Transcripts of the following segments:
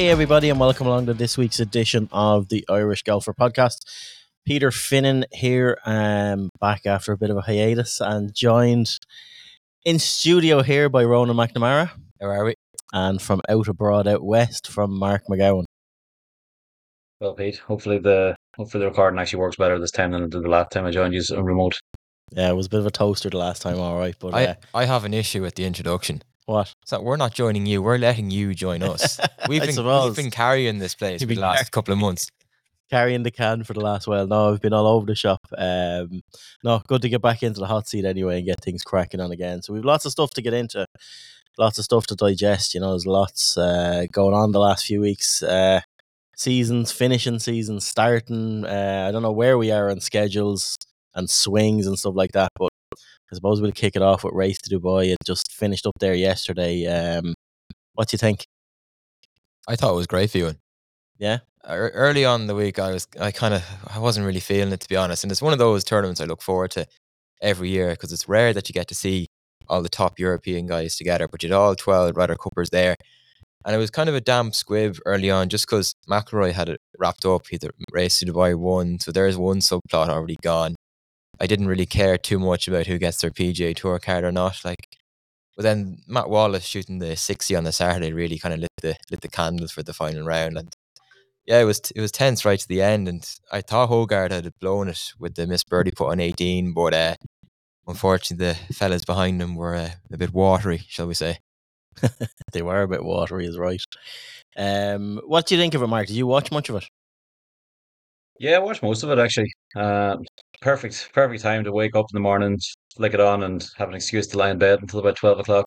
Hey everybody, and welcome along to this week's edition of the Irish Golfer Podcast. Peter Finnan here, back after a bit of a hiatus, and joined in studio here by Ronan McNamara. How are we? And from out abroad, out west, from Mark McGowan. Well, Pete, hopefully the recording actually works better this time than it did the last time I joined you on remote. Yeah, it was a bit of a toaster the last time, all right. But I have an issue with the introduction. What? So we're not joining you, we're letting you join us. We've been carrying this place for the last couple of months. Carrying the can for the last while. No, I've been all over the shop. No, good to get back into the hot seat anyway and get things cracking on again. So we've lots of stuff to get into, lots of stuff to digest. You know, there's lots going on the last few weeks. Seasons, finishing seasons, starting. I don't know where we are on schedules and swings and stuff like that, but I suppose we'll kick it off with Race to Dubai. It just finished up there yesterday. What do you think? I thought it was great viewing. Yeah. Early on in the week, I wasn't really feeling it, to be honest. And it's one of those tournaments I look forward to every year because it's rare that you get to see all the top European guys together. But you had all 12 Ryder Cuppers there. And it was kind of a damp squib early on just because McIlroy had it wrapped up. The Race to Dubai won. So there's one subplot already gone. I didn't really care too much about who gets their PGA Tour card or not. But then Matt Wallace shooting the 60 on the Saturday really kind of lit the candle for the final round. And yeah, it was tense right to the end. And I thought Hojgaard had blown it with the missed birdie put on 18, but unfortunately the fellas behind him were a bit watery, shall we say. They were a bit watery, is right. What do you think of it, Mark? Did you watch much of it? Yeah, I watched most of it actually. Perfect time to wake up in the morning, flick it on, and have an excuse to lie in bed until about 12 o'clock.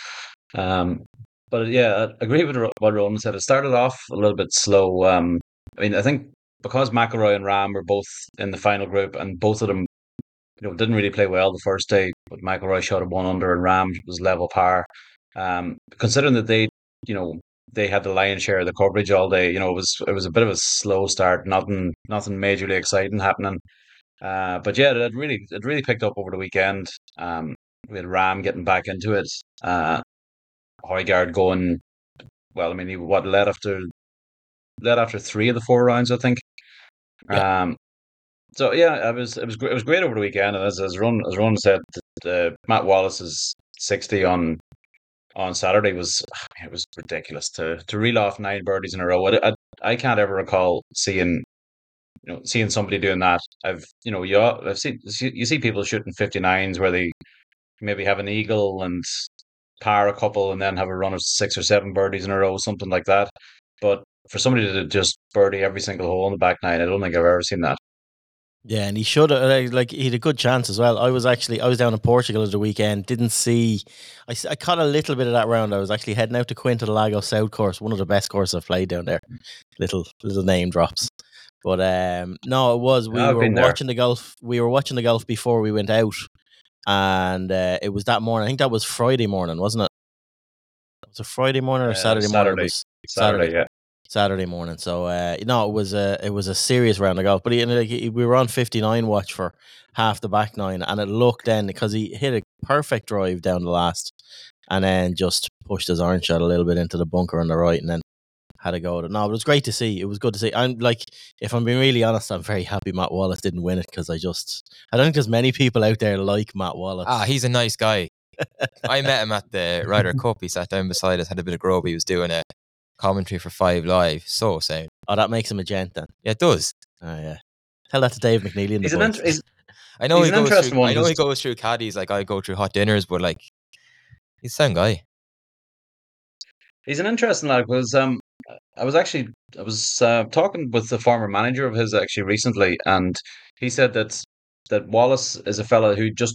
But yeah, I agree with what Ronan said. It started off a little bit slow. I mean, I think because McIlroy and Rahm were both in the final group, and both of them, didn't really play well the first day. But McIlroy shot a 1 under, and Rahm was level par. Considering that they had the lion's share of the coverage all day. It was a bit of a slow start. Nothing majorly exciting happening. But yeah, it really picked up over the weekend. We had Ram getting back into it. Højgaard going well. I mean, he led after 3 of the 4 rounds, I think. Yeah. So yeah, it was great over the weekend. And as Ron said, Matt Wallace's 60 on Saturday was ridiculous to reel off 9 birdies in a row. I can't ever recall seeing somebody doing that. I've seen you see people shooting 59s where they maybe have an eagle and par a couple and then have a run of 6 or 7 birdies in a row, something like that. But for somebody to just birdie every single hole in the back nine, I don't think I've ever seen that. Yeah, and he should have, he had a good chance as well. I was down in Portugal at the weekend, didn't see, I caught a little bit of that round. I was actually heading out to Quinta do Lago South course, one of the best courses I've played down there. Little name drops. But no, it was, we were watching the golf before we went out, and it was that morning. I think that was Friday morning, wasn't it? Was it Friday morning or Saturday morning? It was Saturday, yeah. Saturday morning. So it was a serious round of golf. But we were on 59 watch for half the back nine, and it looked then because he hit a perfect drive down the last, and then just pushed his iron shot a little bit into the bunker on the right, and then had a go at it. No, but it was great to see. It was good to see. I'm if I'm being really honest, I'm very happy Matt Wallace didn't win it because I don't think there's many people out there like Matt Wallace. He's a nice guy. I met him at the Ryder Cup. He sat down beside us, had a bit of grub. He was doing a commentary for 5 Live. So sound. Oh, that makes him a gent then. Yeah, it does. Oh yeah. Tell that to Dave McNeely in the boys. I know he goes through caddies like I go through hot dinners, but he's a sound guy. He's an interesting lad because I was talking with the former manager of his actually recently, and he said that Wallace is a fella who just,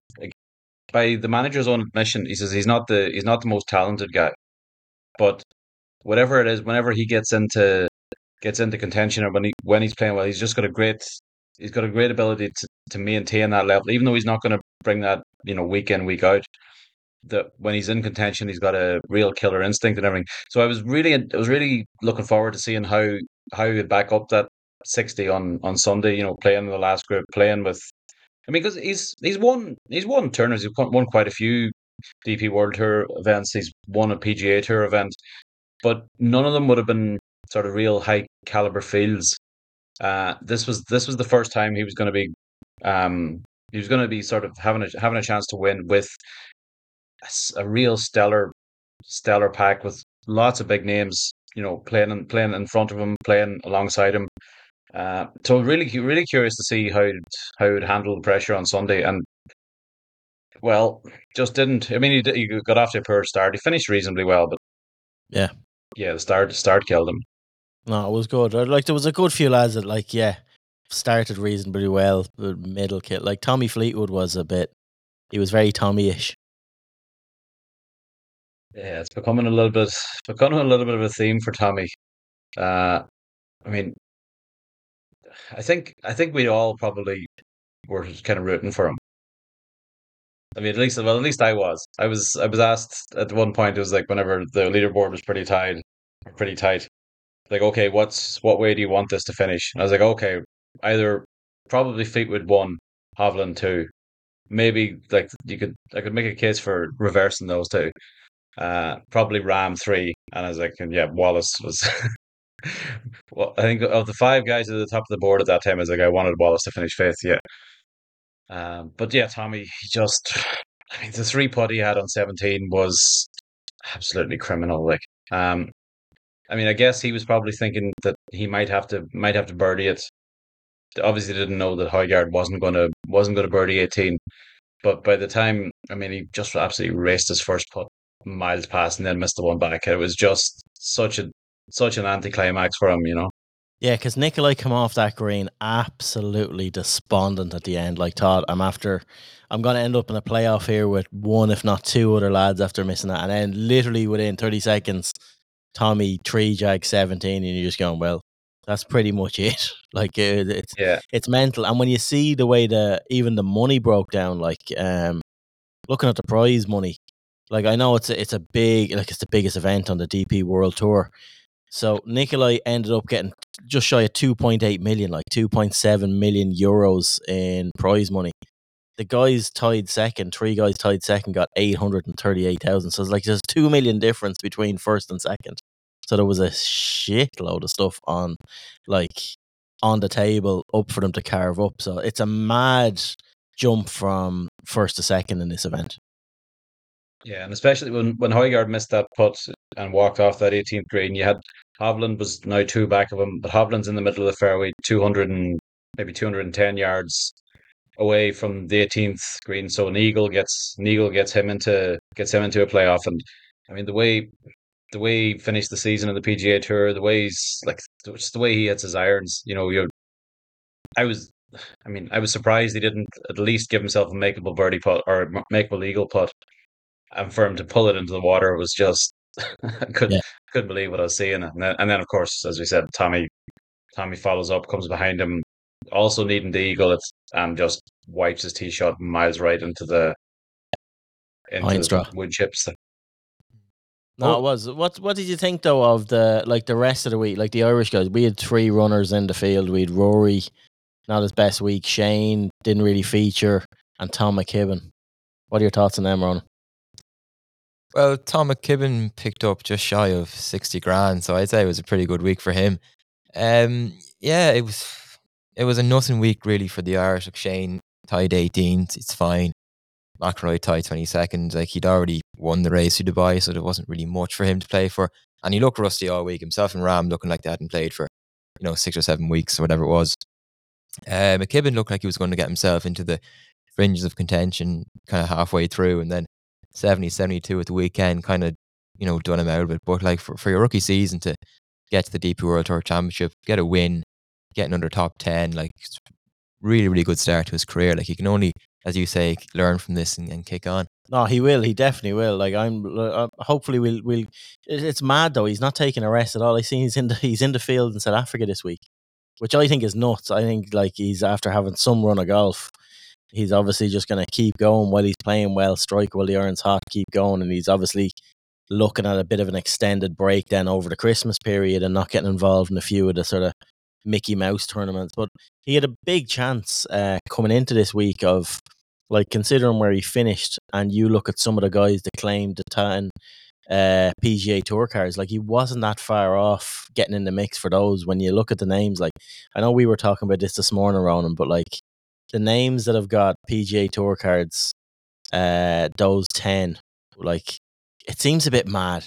by the manager's own admission, he says he's not the most talented guy, but whatever it is, whenever he gets into contention or when he's playing well, he's got a great ability to maintain that level, even though he's not going to bring that week in week out. That when he's in contention, he's got a real killer instinct and everything. So I was really looking forward to seeing how he would back up that 60 on Sunday. Playing in the last group, playing with. I mean, because he's won tournaments. He's won quite a few DP World Tour events. He's won a PGA Tour event, but none of them would have been sort of real high caliber fields. This was the first time he was going to be sort of having a chance to win with a real stellar pack with lots of big names, playing in front of him, playing alongside him. So really curious to see how he'd handle the pressure on Sunday, and well, just didn't. I mean, he got off to a poor start. He finished reasonably well, but Yeah. yeah, the start killed him. No, it was good. Like there was a good few lads that started reasonably well, but middle kit. Like Tommy Fleetwood was a bit. He was very Tommy-ish. Yeah, it's becoming a little bit of a theme for Tommy. Uh, I mean, I think we all probably were kind of rooting for him. I mean, at least I was. I was asked at one point. It was like whenever the leaderboard was pretty tight. Like, okay, what way do you want this to finish? And I was like, okay, either probably Fleetwood one, Hovland two. Maybe like I could make a case for reversing those two. Probably Ram three, and I was like, and yeah, Wallace was. Well, I think of the five guys at the top of the board at that time, I was like, I wanted Wallace to finish fifth, yeah. But yeah, Tommy, I mean, the three putt he had on 17 was absolutely criminal. Like, I mean, I guess he was probably thinking that he might have to birdie it. Obviously, didn't know that Højgaard wasn't gonna birdie 18. But by the time, I mean, he just absolutely raced his first putt miles past and then missed the one back. It was just such an anticlimax for him. Yeah, because Nikolai come off that green absolutely despondent at the end. Like, Todd, I'm going to end up in a playoff here with one, if not two other lads after missing that. And then literally within 30 seconds, Tommy 3 jag 17, and you're just going, well, that's pretty much it. Like, Yeah, it's mental. And when you see the way even the money broke down, like, looking at the prize money, like, I know it's a big, like, it's the biggest event on the DP World Tour. So Nikolai ended up getting just shy of 2.8 million, like 2.7 million euros in prize money. The guys tied second, three guys tied second, got 838,000. So it's like there's 2 million difference between first and second. So there was a shitload of stuff like, on the table up for them to carve up. So it's a mad jump from first to second in this event. yeah, and especially when Højgaard missed that putt and walked off that 18th green, you had Hovland was now two back of him, but Hovland's in the middle of the fairway, 200 and maybe 210 yards away from the 18th green. So an eagle gets him into a playoff, and I mean the way he finished the season in the PGA Tour, the way he's like just the way he hits his irons. I was. I mean, I was surprised he didn't at least give himself a makeable birdie putt or makeable eagle putt, and for him to pull it into the water was just I Yeah. couldn't believe what I was seeing. And then of course, as we said, Tommy follows up, comes behind him, also needing the eagle, and just wipes his tee shot miles right into the Heinstra. wood chips. No, it Oh, was. What did you think though of the rest of the week? Like the Irish guys, we had three runners in the field. We had Rory, not his best week. Shane didn't really feature, and Tom McKibben. What are your thoughts on them, Ron? Well, Tom McKibben picked up just shy of 60 grand, so I'd say it was a pretty good week for him. Yeah, it was a nothing week really for the Irish. Like Shane tied 18th, it's fine. McIlroy tied 22nd. Like he'd already won the race to Dubai, so there wasn't really much for him to play for. And he looked rusty all week. Himself and Ram looking like they hadn't played for 6 or 7 weeks or whatever it was. McKibben looked like he was going to get himself into the fringes of contention kind of halfway through, and then 70, 72 at the weekend kind of done him out of it. But like for your rookie season to get to the DP World Tour Championship, get a win, getting under top 10, like it's really, really good start to his career. Like he can only, as you say, learn from this and kick on. No, he will. He definitely will. Like hopefully we'll. It's mad though. He's not taking a rest at all. I seen he's in the field in South Africa this week, which I think is nuts. I think like he's after having some run of golf. He's obviously just going to keep going while he's playing well, strike while the iron's hot, keep going, and he's obviously looking at a bit of an extended break then over the Christmas period and not getting involved in a few of the sort of Mickey Mouse tournaments. But he had a big chance coming into this week of, like, considering where he finished, and you look at some of the guys that claimed the PGA Tour cards. Like, he wasn't that far off getting in the mix for those. When you look at the names, like, I know we were talking about this morning, Ronan, but like the names that have got PGA Tour cards, those 10, like, it seems a bit mad.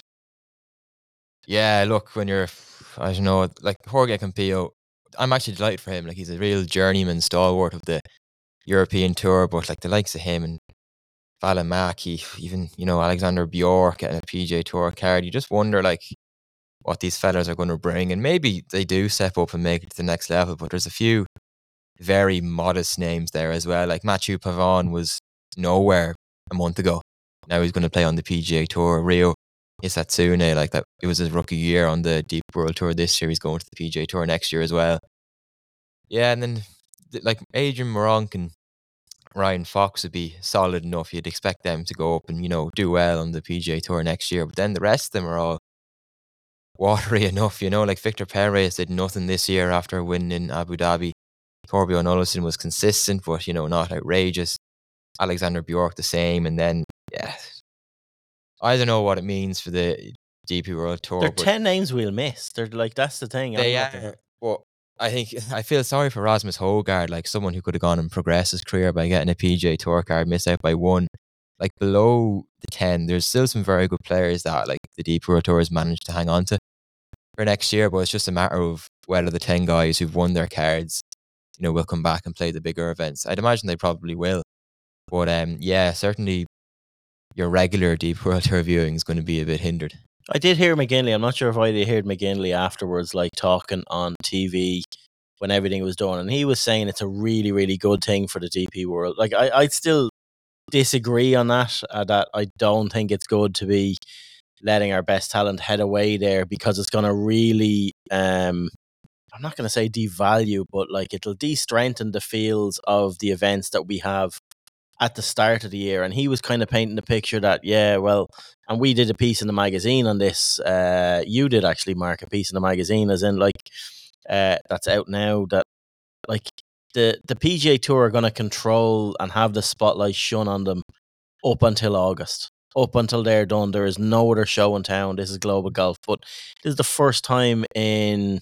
Yeah, look, when you're, I don't know, like Jorge Campillo, I'm actually delighted for him. Like, he's a real journeyman stalwart of the European Tour, but like the likes of him and Valimaki, even, Alexander Bjork getting a PGA Tour card, you just wonder like what these fellas are going to bring, and maybe they do step up and make it to the next level. But there's a few very modest names there as well. Like Mathieu Pavon was nowhere a month ago. Now he's going to play on the PGA Tour. Rio Hisatsune, like that, it was his rookie year on the Deep World Tour this year. He's going to the PGA Tour next year as well. Yeah, and then like Adrian Moronk and Ryan Fox would be solid enough. You'd expect them to go up and, do well on the PGA Tour next year. But then the rest of them are all watery enough, like Victor Perez did nothing this year after winning in Abu Dhabi. Torbjorn Olesen was consistent, but, not outrageous. Alexander Bjork the same. And then, yeah, I don't know what it means for the DP World Tour. There are 10 names we'll miss. They're like, that's the thing. They are. But I feel sorry for Rasmus Højgaard, like someone who could have gone and progressed his career by getting a PGA Tour card, missed out by one. Like below the 10, there's still some very good players that like the DP World Tour has managed to hang on to for next year, but it's just a matter of whether the 10 guys who've won their cards, will come back and play the bigger events. I'd imagine they probably will. But yeah, certainly your regular Deep World Tour viewing is going to be a bit hindered. I did hear McGinley. I'm not sure if I did hear McGinley afterwards, like talking on TV when everything was done, and he was saying it's a really, really good thing for the DP world. Like, I'd still disagree on that. That I don't think it's good to be letting our best talent head away there, because it's going to really, I'm not going to say devalue, but like it'll de-strengthen the fields of the events that we have at the start of the year. And he was kind of painting the picture that, yeah, well, and we did a piece in the magazine on this. You did actually, Mark, a piece in the magazine, as in like, that's out now, that like the PGA Tour are going to control and have the spotlight shone on them up until August. Up until they're done, there is no other show in town. This is Global Golf, but this is the first time in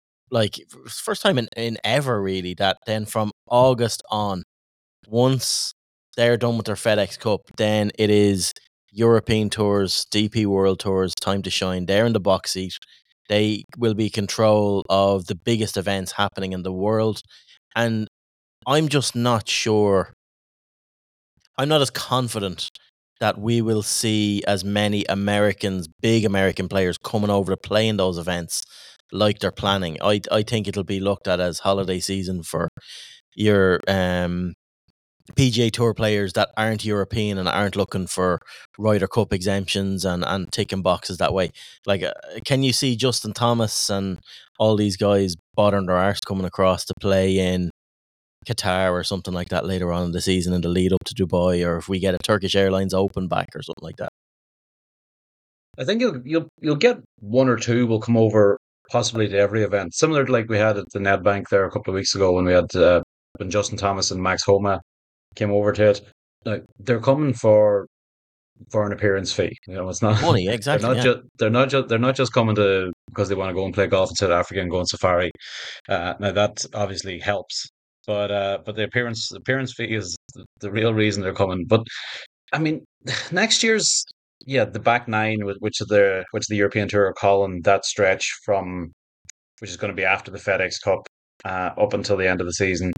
ever really that then from August on, once they're done with their FedEx Cup, then it is European Tours, DP World Tours time to shine. They're in the box seat. They will be control of the biggest events happening in the world, and I'm just not sure. I'm not as confident that we will see as many Americans, big American players, coming over to play in those events like they're planning. I think it'll be looked at as holiday season for your PGA Tour players that aren't European and aren't looking for Ryder Cup exemptions and ticking boxes that way. Like, can you see Justin Thomas and all these guys bothering their arse coming across to play in Qatar or something like that later on in the season in the lead up to Dubai, or if we get a Turkish Airlines Open back or something like that? I think you'll get one or two will come over possibly to every event, similar to like we had at the Nedbank there a couple of weeks ago when we had when Justin Thomas and Max Homa came over to it. Like, they're coming for an appearance fee. It's not Money, exactly. they're not just coming to because they want to go and play golf in South Africa and go on safari. Now that obviously helps, but the appearance fee is the real reason they're coming. But I mean, next year's the back nine, which the European Tour are calling that stretch from, which is going to be after the FedEx Cup, up until the end of the season.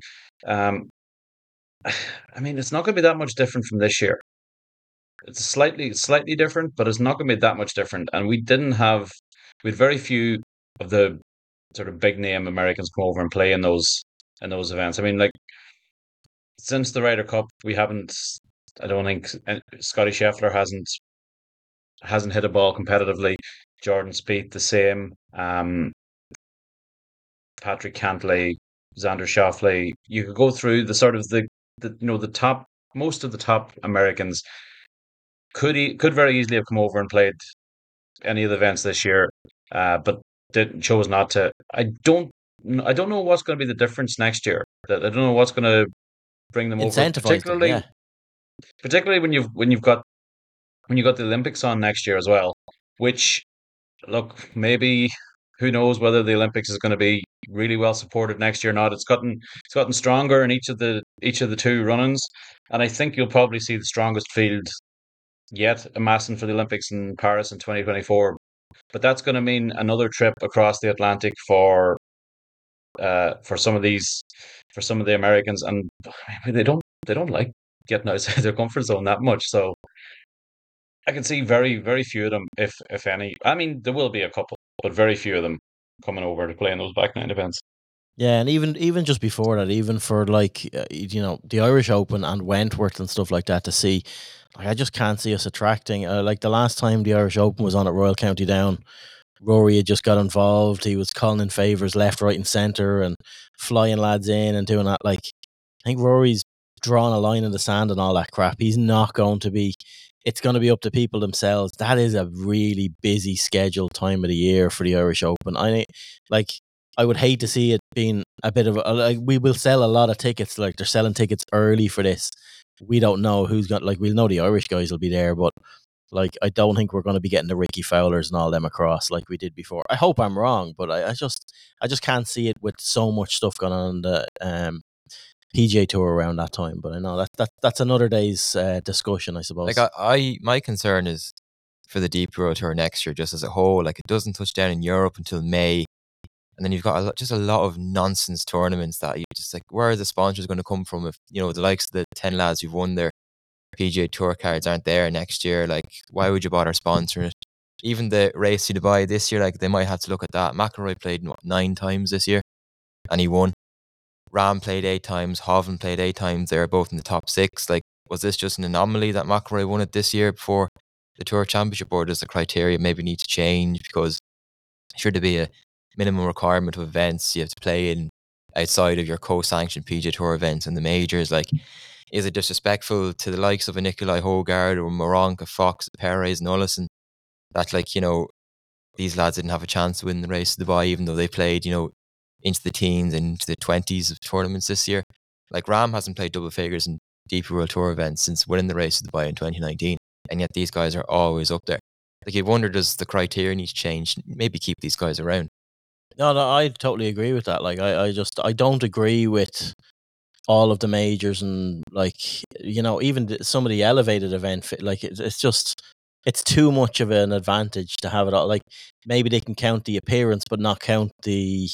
I mean, it's not going to be that much different from this year. It's slightly different, but it's not going to be that much different. And we had very few of the sort of big name Americans come over and play in those events. I mean, like, since the Ryder Cup, we haven't. I don't think Scotty Scheffler hasn't hit a ball competitively. Jordan Spieth the same. Patrick Cantlay, Xander Schauffele. You could go through the sort of the top. Most of the top Americans could very easily have come over and played any of the events this year, but chose not to. I don't know what's going to be the difference next year. I don't know what's going to bring them over, Incentivize them, yeah. particularly when you've got when you got the Olympics on next year as well, which, look, maybe who knows whether the Olympics is going to be really well supported next year or not. It's gotten stronger in each of the two runnings, and I think you'll probably see the strongest field yet amassing for the Olympics in Paris in 2024. But that's going to mean another trip across the Atlantic for some of these for some of the Americans, and I mean, they don't like getting outside their comfort zone that much. So I can see very very few of them, if any. I mean, there will be a couple, but very few of them coming over to play in those back nine events. Yeah, and even just before that, even for like the Irish Open and Wentworth and stuff like that, to see, like, I just can't see us attracting. Like the last time the Irish Open was on at Royal County Down, Rory had just got involved. He was calling in favours left, right, and centre, and flying lads in and doing that. Like, I think Rory's drawn a line in the sand and all that crap. He's not going to be. It's going to be up to people themselves. That is a really busy scheduled time of the year for the Irish Open. I would hate to see it being a bit of like, we will sell a lot of tickets. Like, they're selling tickets early for this. We don't know who's got, like, we'll know the Irish guys will be there, but like, I don't think we're going to be getting the Ricky Fowlers and all them across like we did before. I hope I'm wrong, but I just can't see it with so much stuff going on in the PGA Tour around that time. But I know that's another day's discussion, I suppose. Like my concern is for the DP World Tour next year, just as a whole. Like, it doesn't touch down in Europe until May, and then you've got just a lot of nonsense tournaments that you just like. Where are the sponsors going to come from if the likes of the 10 lads who've won their PGA Tour cards aren't there next year? Like, why would you bother sponsoring it? Even the race to Dubai this year, like, they might have to look at that. McIlroy played 9 times this year, and he won. Ram played 8 times. Hovland played 8 times. They're both in the top 6. Like, was this just an anomaly that McIlroy won it this year before the Tour Championship, or does the criteria maybe need to change? Because should there be a minimum requirement of events you have to play in outside of your co-sanctioned PGA Tour events and the majors? Like, is it disrespectful to the likes of a Nikolai Hogard or Moronka, Fox, Perez, and Ullison that, like, these lads didn't have a chance to win the race to Dubai, even though they played, into the teens and into the 20s of tournaments this year? Like, Ram hasn't played double figures in DP World Tour events since winning the race to Dubai in 2019, and yet these guys are always up there. Like, you wonder, does the criteria need to change? Maybe keep these guys around. No, I totally agree with that. Like, I don't agree with all of the majors and, like, even some of the elevated event. Like, it's too much of an advantage to have it all. Like, maybe they can count the appearance, but not count the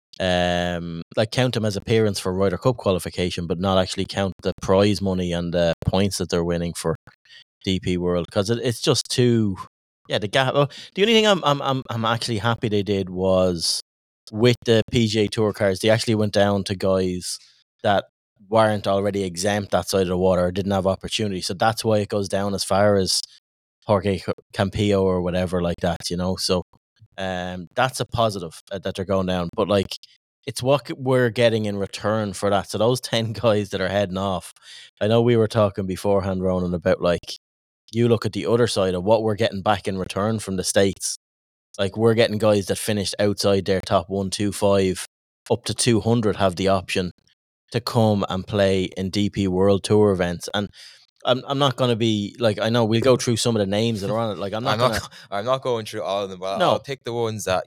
count them as appearance for Ryder Cup qualification, but not actually count the prize money and the points that they're winning for DP World, because it's just too. Yeah, the gap. The only thing I'm actually happy they did was with the PGA Tour cards, they actually went down to guys that weren't already exempt that side of the water or didn't have opportunity. So that's why it goes down as far as Jorge Campillo or whatever like that, So that's a positive that they're going down. But, like, it's what we're getting in return for that. So those 10 guys that are heading off, I know we were talking beforehand, Ronan, about, like, you look at the other side of what we're getting back in return from the States. Like, we're getting guys that finished outside their top 125 up to 200 have the option to come and play in DP World Tour events. And I'm not going to be like, I know we'll go through some of the names that are on it. Like, I'm not going through all of them, but No. I'll pick the ones that,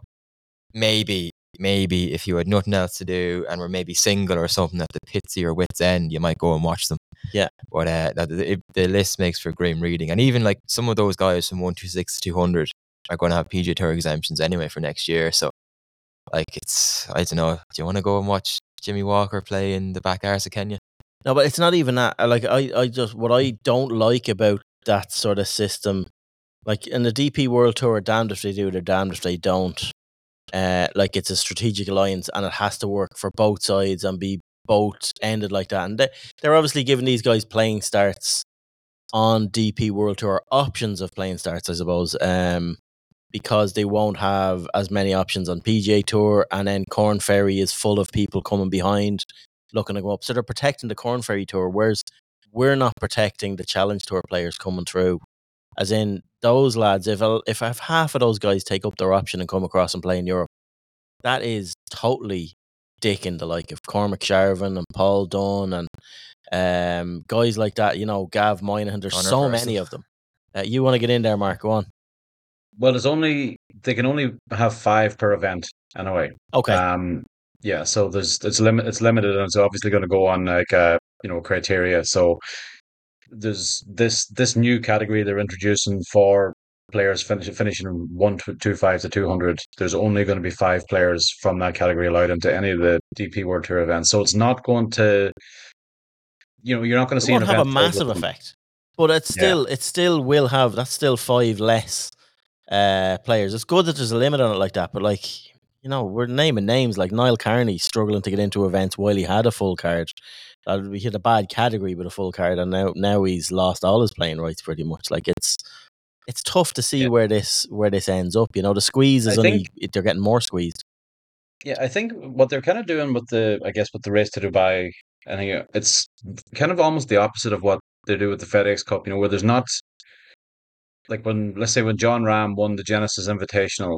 maybe if you had nothing else to do and were maybe single or something at the pits of your wits end, you might go and watch them. Yeah. But the list makes for grim reading. And even, like, some of those guys from 126 to 200 are going to have PGA Tour exemptions anyway for next year. So, like, I don't know. Do you want to go and watch Jimmy Walker play in the back arse of Kenya? No, but it's not even that. Like, I just, what I don't like about that sort of system, like, in the DP World Tour, damned if they do, they're damned if they don't. Like, it's a strategic alliance and it has to work for both sides and be both ended like that. And they're obviously giving these guys playing starts on DP World Tour, options of playing starts, I suppose, because they won't have as many options on PGA Tour, and then Corn Ferry is full of people coming behind looking to go up. So they're protecting the Corn Ferry Tour, whereas we're not protecting the Challenge Tour players coming through. As in, those lads, if I have half of those guys take up their option and come across and play in Europe, that is totally dicking the like of Cormac Sharvin and Paul Dunn and guys like that, Gav Moynihan. There's Conor so Purcell. many of them. You want to get in there, Mark? Go on. Well, they can only have 5 per event anyway. Okay. Yeah, so it's limited, and it's obviously going to go on like criteria. So there's this new category they're introducing for players finishing 125 to 200. There's only going to be 5 players from that category allowed into any of the DP World Tour events. So it's not going to, you're not going to It see an won't have a event filled with massive them. effect, but Yeah, it still will have. That's still 5 less players. It's good that there's a limit on it like that, but like, we're naming names like Niall Carney struggling to get into events while he had a full card. He had a bad category with a full card, and now he's lost all his playing rights pretty much. Like it's tough to see yeah. where this ends up. The squeeze I is think, only they're getting more squeezed. yeah, I think what they're kind of doing with the race to Dubai, I think it's kind of almost the opposite of what they do with the FedEx Cup. Where there's not like let's say when John Ram won the Genesis Invitational.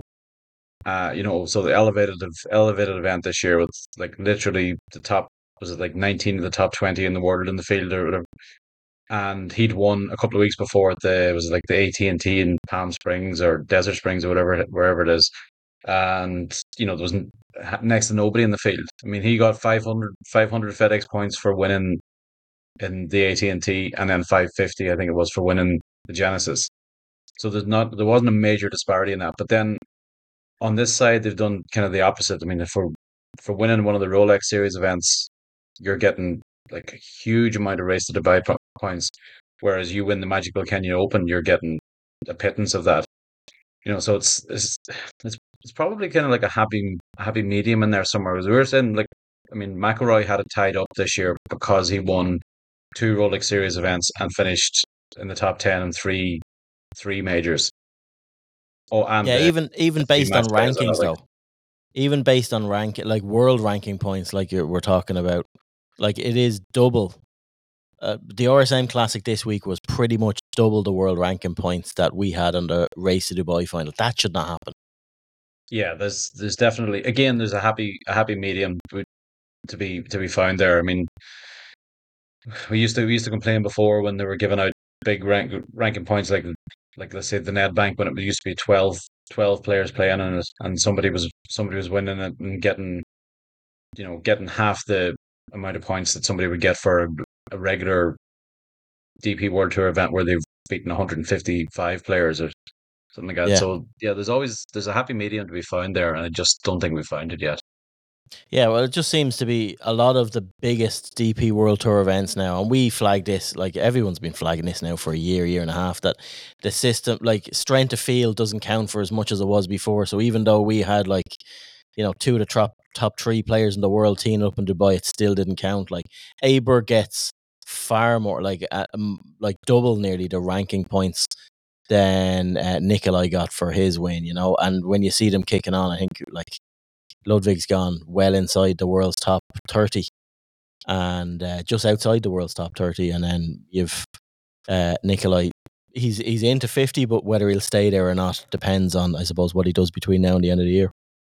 So the elevated event this year with like literally the top, was it like 19 of the top 20 in the world in the field or whatever, and he'd won a couple of weeks before at was it like the AT&T in Palm Springs or Desert Springs or whatever, wherever it is, and there was next to nobody in the field. I mean, he got 500 FedEx points for winning in the AT&T, and then 550 I think it was for winning the Genesis. So there wasn't a major disparity in that, but then on this side, they've done kind of the opposite. I mean, for winning one of the Rolex Series events, you're getting like a huge amount of race to Dubai points, whereas you win the Magical Kenya Open, you're getting a pittance of that. So it's probably kind of like a happy medium in there somewhere. As we were saying, like, I mean, McIlroy had it tied up this year because he won 2 Rolex Series events and finished in the top 10 in three majors. Oh, and Yeah, even the three based on match play as well. rankings though. Even based on like world ranking points, like we're talking about, like it is double. The RSM Classic this week was pretty much double the world ranking points that we had on the Race to Dubai final. That should not happen. Yeah, there's definitely, again, there's a happy medium to be found there. I mean, we used to complain before when they were giving out big ranking points like let's say the Nedbank, when it used to be 12 players playing in it, and somebody was winning it and getting half the amount of points that somebody would get for a regular DP World Tour event where they've beaten 155 players or something like that. Yeah. So yeah, there's a happy medium to be found there, and I just don't think we've found it yet. Yeah, well, it just seems to be a lot of the biggest DP World Tour events now, and we flagged this, like everyone's been flagging this now for a year and a half, that the system, like strength of field, doesn't count for as much as it was before. So even though we had like, 2 of the top 3 players in the world teaming up in Dubai, it still didn't count. Like Aber gets far more, like double nearly the ranking points than Nikolai got for his win, and when you see them kicking on, I think like Ludwig's gone well inside the world's top 30 and just outside the world's top 30. And then you've Nikolai. He's into 50, but whether he'll stay there or not depends on, I suppose, what he does between now and the end of the year.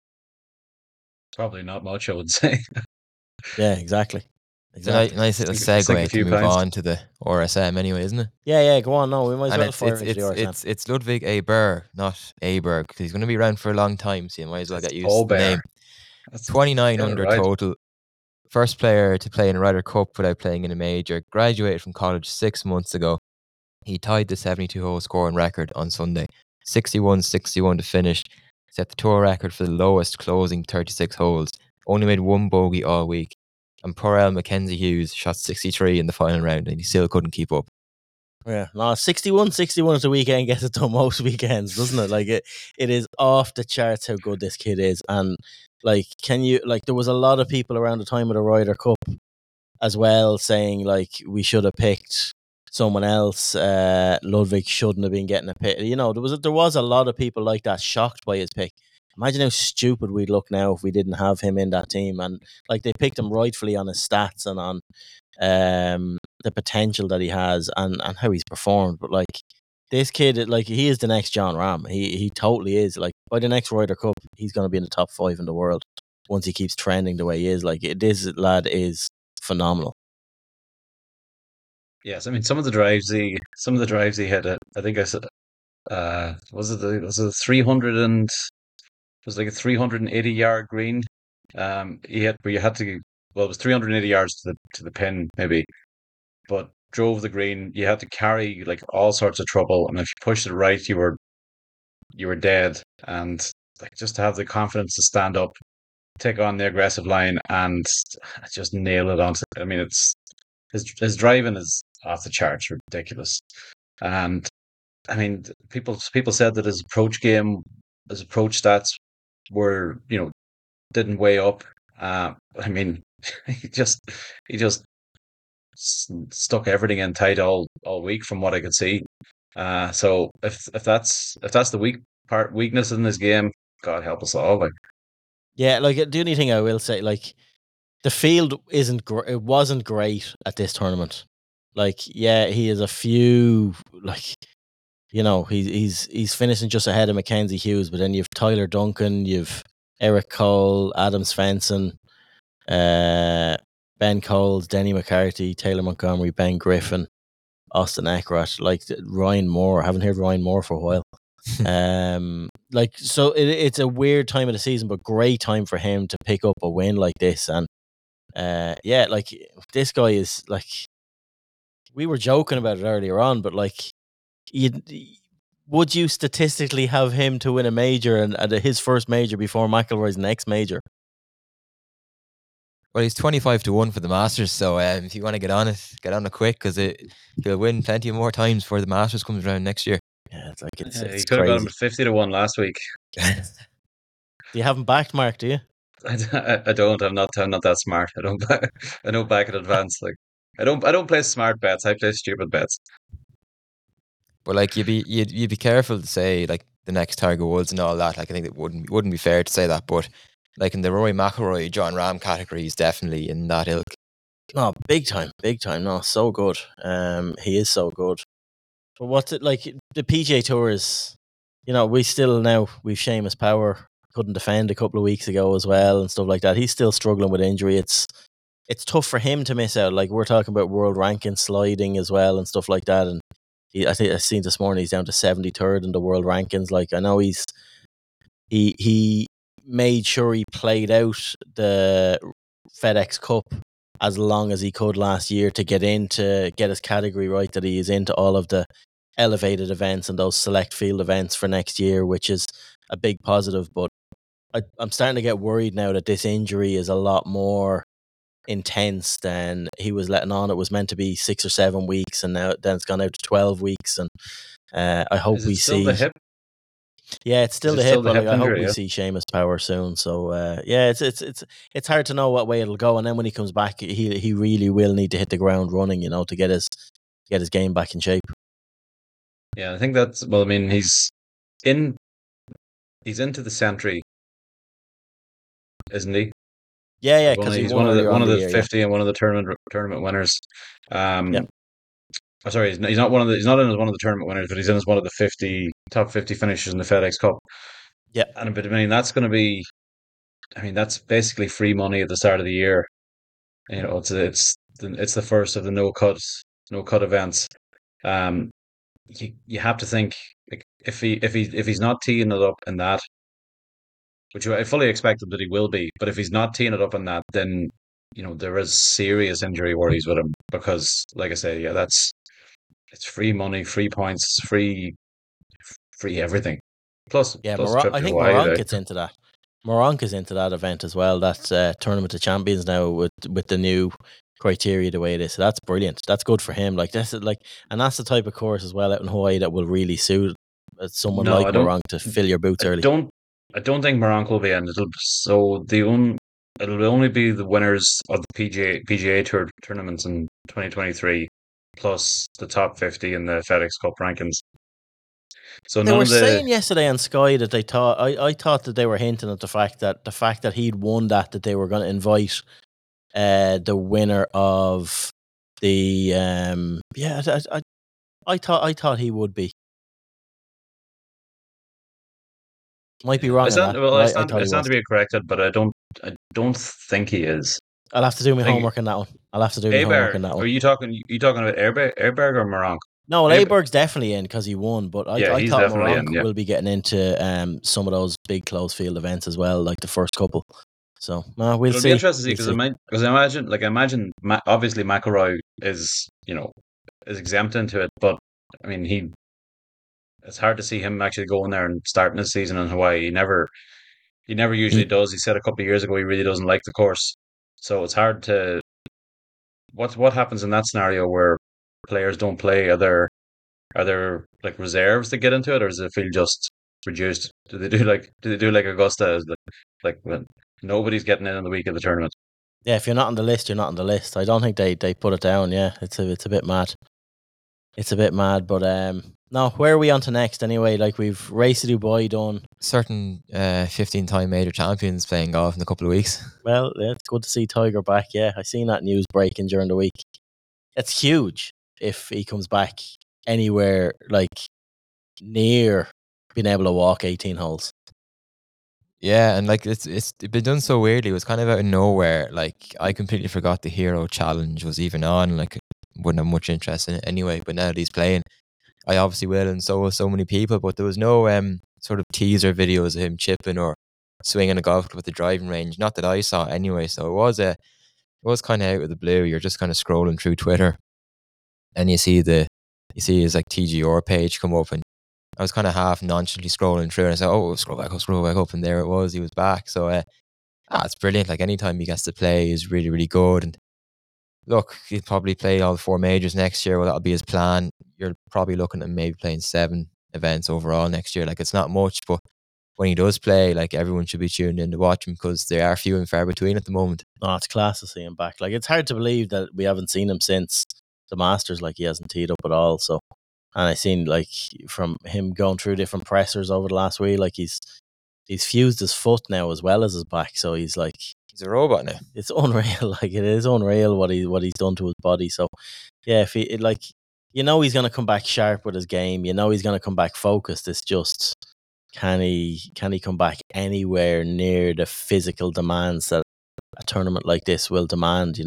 Probably not much, I would say. Yeah, exactly. It's a nice little Sink a segue to few move pounds. on to the RSM anyway, isn't it? Yeah, go on. No, we might as And well it's fire it's into the it's RSM. it's Ludwig Aber, not Aberg, because he's going to be around for a long time, so you might as well It's get used Paul to the Bear. name. 29 Get it under right. total. First player to play in a Ryder Cup without playing in a major. Graduated from college 6 months ago. He tied the 72-hole scoring record on Sunday. 61-61 to finish. Set the tour record for the lowest closing 36 holes. Only made 1 bogey all week. And poor Mackenzie Hughes shot 63 in the final round and he still couldn't keep up. Yeah, no, 61 at the weekend gets it done most weekends, doesn't it? Like it is off the charts how good this kid is. And like, there was a lot of people around the time of the Ryder Cup as well saying like we should have picked someone else. Ludwig shouldn't have been getting a pick. There was a lot of people like that shocked by his pick. Imagine how stupid we'd look now if we didn't have him in that team. And like they picked him rightfully on his stats and on the potential that he has and how he's performed. But like this kid, like he is the next John Ram. He totally is. Like by the next Ryder Cup, he's going to be in the top 5 in the world once he keeps trending the way he is. Like this lad is phenomenal. Yes, I mean some of the drives he hit. I think I said, was it 300 and it was like a 380-yard green. He had where you had to well, it was 380 yards to the pin maybe, but drove the green. You had to carry like all sorts of trouble, and if you pushed it right, you were dead. And like just to have the confidence to stand up, take on the aggressive line, and just nail it onto. I mean, it's his driving is off the charts, ridiculous. And I mean, people said that his approach stats were didn't weigh up. I mean, he just he just stuck everything in tight all week from what I could see. So if that's the weakness in this game, God help us all. Like, Yeah, like the only thing I will say, like the field it wasn't great at this tournament. Like, yeah, he has a few like he's finishing just ahead of Mackenzie Hughes, but then you've Tyler Duncan, you've Eric Cole, Adam Svensson, uh, Ben Coles, Denny McCarthy, Taylor Montgomery, Ben Griffin, Austin Eckrat, like Ryan Moore. I haven't heard Ryan Moore for a while. Like so, it's a weird time of the season, but great time for him to pick up a win like this. And yeah, like this guy is like we were joking about it earlier on, but like you would you statistically have him to win a major and his first major before McIlroy's next major? Well, he's 25-1 for the Masters, so if you want to get on it quick because he'll win plenty of more times before the Masters comes around next year. Yeah, it's like he it's could have got him crazy. at 50-1 last week. Do you have him backed, Mark? Do you? I don't. I'm not that smart. I don't back in advance. Like I don't play smart bets. I play stupid bets. But like you'd be careful to say like the next Tiger Woods and all that. Like I think it wouldn't be fair to say that. But like in the Rory McIlroy, John Ram category, he's definitely in that ilk. No, big time. No, so good. He is so good. But what's it like? The PGA Tour is, we've Seamus Power couldn't defend a couple of weeks ago as well and stuff like that. He's still struggling with injury. It's tough for him to miss out. Like we're talking about world ranking sliding as well and stuff like that. And I think I seen this morning he's down to 73rd in the world rankings. Like I know he made sure he played out the FedEx Cup as long as he could last year to get his category right, that he is into all of the elevated events and those select field events for next year, which is a big positive. But I'm starting to get worried now that this injury is a lot more intense than he was letting on. It was meant to be 6 or 7 weeks, and now then it's gone out to 12 weeks. And I hope Is we it still see. the hip? Yeah, it's still Is the it hip, still the but like, hip I hope injury? we Yeah. see Seamus Power soon. So yeah, it's hard to know what way it'll go. And then when he comes back, he really will need to hit the ground running, to get his game back in shape. Yeah, I think that's well. I mean, in he's into the century, isn't he? Yeah, because he He's won earlier one on of the the year. Yeah, 50 and one of the tournament winners. yeah, Um, sorry, he's not he's not in as one of the tournament winners, but he's in as one of the 50 top 50 finishers in the FedEx Cup. yeah. And but I mean, that's going to be. I mean, that's basically free money at the start of the year. It's the first of the no cut events. Um, you have to think like if he's not teeing it up in that, which I fully expect him that he will be, but if he's not teeing it up in that, then there is serious injury worries with him because, like I say, yeah, it's free money, free points, free everything. Yeah, Plus a trip I to think Hawaii. Moronk gets into that. Moronk is into that event as well. That's Tournament of Champions now with the new criteria the way it is. So that's brilliant. That's good for him. Like and that's the type of course as well out in Hawaii that will really suit someone No, like Moronk to fill your boots I early. don't, I don't think Moronk will be in. It'll only be the winners of the PGA Tour tournaments in 2023, plus the top 50 in the FedEx Cup rankings. So They none were of the saying yesterday on Sky that they thought I thought that they were hinting at the fact that he'd won that they were going to invite the winner of the I thought he would be. Might be I wrong on stand that, well, but I thought I he stand was. to be corrected, but I don't think he is. I'll have to do my I think homework on that one. I'll have to do my homework on that Are one. you talking about Airberg or Moronk? No, well, Abe- Aberg's definitely in because he won, but Yeah, I he's thought definitely in. Moronk Yeah, will be getting into some of those big closed field events as well, like the first couple. So we'll it'll see. be interesting to see We'll because I imagine obviously McIlroy is is exempt into it, but I mean it's hard to see him actually going there and starting his season in Hawaii. He never usually see. does. He said a couple of years ago he really doesn't like the course, so it's hard to what happens in that scenario where players don't play. Are there like reserves to get into it, or does it feel just reduced? Do they do like Augusta? Like when nobody's getting in on the week of the tournament? Yeah, if you're not on the list, you're not on the list. I don't think they put it down. Yeah, it's a bit mad. It's a bit mad, but no. Where are we on to next? Anyway, like we've Race to Dubai done. Certain 15-time major champions playing golf in a couple of weeks. Well, yeah, it's good to see Tiger back. Yeah, I seen that news breaking during the week. It's huge if he comes back anywhere like near being able to walk 18 holes. Yeah, and like it's been done so weirdly. It was kind of out of nowhere. Like I completely forgot the Hero Challenge was even on. Like wouldn't have much interest in it anyway. But now that he's playing, I obviously will, and so will so many people. But there was no sort of teaser videos of him chipping or swinging a golf club at the driving range. Not that I saw anyway. So it was kind of out of the blue. You're just kind of scrolling through Twitter, and you see his like TGR page come up, and I was kind of half nonchalantly scrolling through, and I said, "Oh, scroll back up," and there it was. He was back. So, it's brilliant. Like anytime he gets to play is really, really good. And look, he'll probably play all 4 majors next year. Well, that'll be his plan. You're probably looking at maybe playing 7 events overall next year. Like it's not much, but when he does play, like everyone should be tuned in to watch him because they are few and far between at the moment. Oh, it's class to see him back. Like it's hard to believe that we haven't seen him since the Masters. Like he hasn't teed up at all. So, and I seen like from him going through different pressers over the last week, like he's fused his foot now as well as his back. So he's like He's a robot now. it's unreal. Like it is unreal what he's done to his body. So yeah, if he like he's gonna come back sharp with his game. He's gonna come back focused. It's just can he come back anywhere near the physical demands that a tournament like this will demand?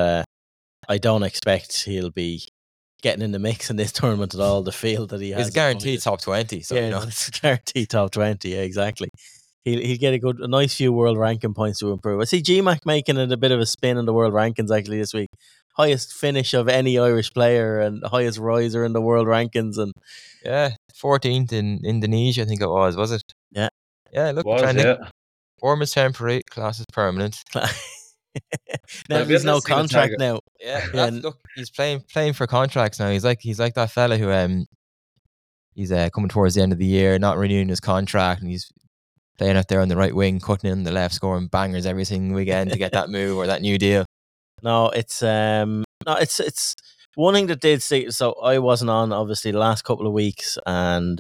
I don't expect he'll be getting in the mix in this tournament at all. The field that he has, He's guaranteed top 20. So yeah, it's guaranteed top 20. Yeah, exactly. He'll get a nice few world ranking points to improve. I see GMAC making it a bit of a spin in the world rankings actually this week. Highest finish of any Irish player and highest riser in the world rankings, and yeah, 14th in Indonesia, I think it was it? Yeah. Yeah, look, Was trending. yeah. Form is temporary, class is permanent. now there's no contract now. Yeah, look, he's playing for contracts now. He's like that fella who he's coming towards the end of the year, not renewing his contract, and he's playing out there on the right wing, cutting in the left, scoring bangers every single weekend to get that move or that new deal. No, it's one thing that did see. So I wasn't on obviously the last couple of weeks and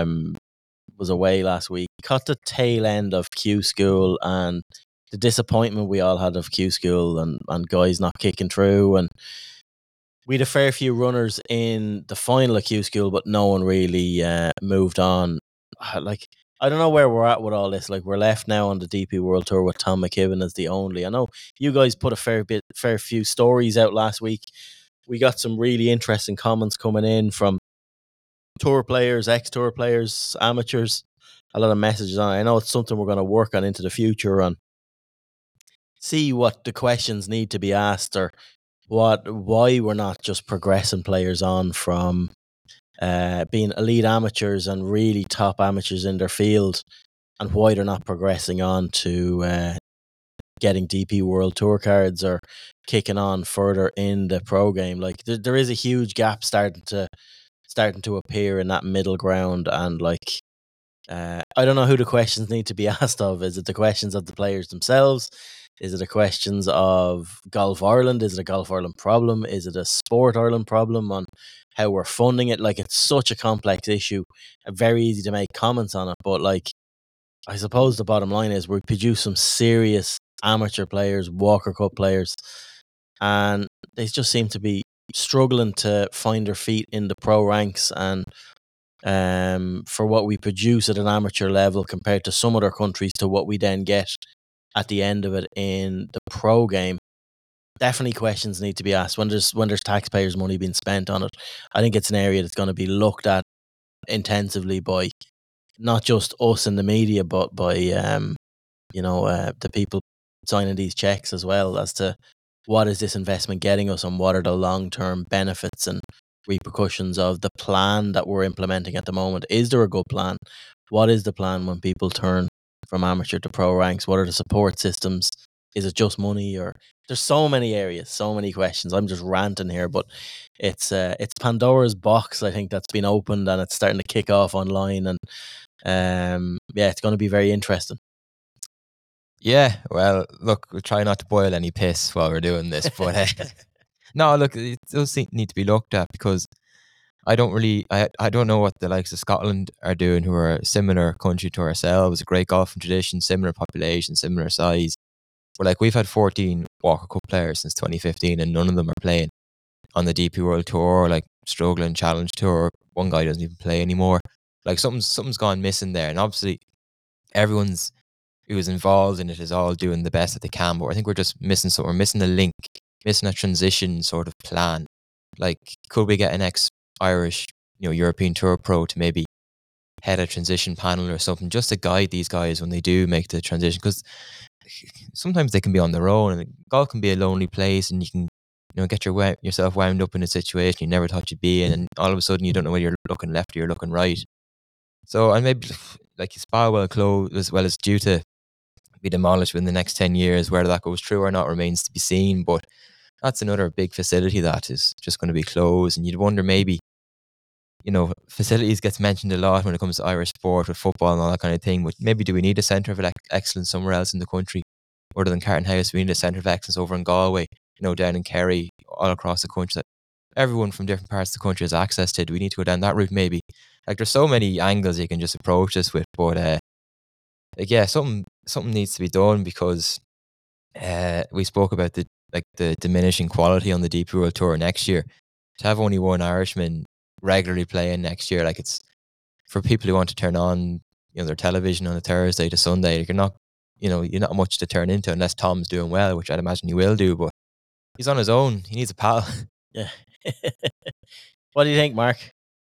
was away last week. Caught the tail end of Q School and the disappointment we all had of Q School and guys not kicking through, and we had a fair few runners in the final of Q School, but no one really moved on. Like I don't know where we're at with all this. Like we're left now on the DP World Tour with Tom McKibben as the only. I know you guys put a fair few stories out last week. We got some really interesting comments coming in from tour players, ex-tour players, amateurs. A lot of messages on it. I know it's something we're going to work on into the future and see what the questions need to be asked or why we're not just progressing players on from being elite amateurs and really top amateurs in their field, and why they're not progressing on to getting DP World Tour cards or kicking on further in the pro game. Like there is a huge gap starting to appear in that middle ground, and like I don't know who the questions need to be asked of. Is it the questions of the players themselves? Is it the questions of Golf Ireland? Is it a Golf Ireland problem? Is it a Sport Ireland problem on how we're funding it? Like it's such a complex issue, very easy to make comments on it. But like, I suppose the bottom line is we produce some serious amateur players, Walker Cup players, and they just seem to be struggling to find their feet in the pro ranks and for what we produce at an amateur level compared to some other countries to what we then get at the end of it in the pro game. definitely questions need to be asked when there's taxpayers' money being spent on it. I think it's an area that's going to be looked at intensively by not just us in the media, but by the people signing these checks as well, as to what is this investment getting us and what are the long-term benefits and repercussions of the plan that we're implementing at the moment. Is there a good plan? What is the plan when people turn from amateur to pro ranks? What are the support systems? Is it just money, or there's so many areas, so many questions. I'm just ranting here, but it's Pandora's box, I think, that's been opened, and it's starting to kick off online, and it's going to be very interesting. Yeah, well, look, we'll try not to boil any piss while we're doing this, but no, look, it does need to be looked at, because I don't know what the likes of Scotland are doing, who are a similar country to ourselves, a great golfing tradition, similar population, similar size. But like, we've had 14 Walker Cup players since 2015, and none of them are playing on the DP World Tour, or like struggling Challenge Tour. One guy doesn't even play anymore. Like, something's gone missing there, and obviously everyone's who is involved in it is all doing the best that they can. But I think we're just missing something. We're missing a link, missing a transition sort of plan. Like, could we get an ex-Irish, European Tour pro to maybe head a transition panel or something, just to guide these guys when they do make the transition? Because sometimes they can be on their own, and golf can be a lonely place, and you can get yourself wound up in a situation you never thought you'd be in, and all of a sudden you don't know whether you're looking left or you're looking right. So, and maybe like Spa well closed, as well as due to be demolished within the next 10 years. Whether that goes true or not remains to be seen, but that's another big facility that is just going to be closed. And you'd wonder, maybe, facilities gets mentioned a lot when it comes to Irish sport with football and all that kind of thing, but maybe do we need a centre of excellence somewhere else in the country other than Carton House? We need a centre of excellence over in Galway, down in Kerry, all across the country, that everyone from different parts of the country has access to. Do we need to go down that route maybe? Like, there's so many angles you can just approach this with, but something needs to be done, because we spoke about the diminishing quality on the DP World Tour next year. To have only one Irishman regularly playing next year, like, it's for people who want to turn on their television on a Thursday to Sunday. You're not much to turn into, unless Tom's doing well, which I'd imagine he will do, but he's on his own. He needs a pal. Yeah. What do you think, Mark?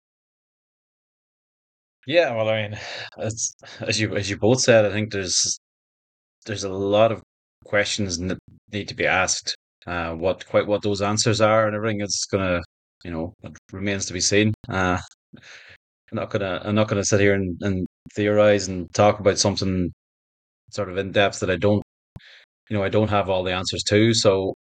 Yeah, well, I mean, it's, as you both said, I think there's a lot of questions that need to be asked. What those answers are and everything is gonna, it remains to be seen. I'm not gonna sit here and theorize and talk about something sort of in depth that I don't have all the answers to. So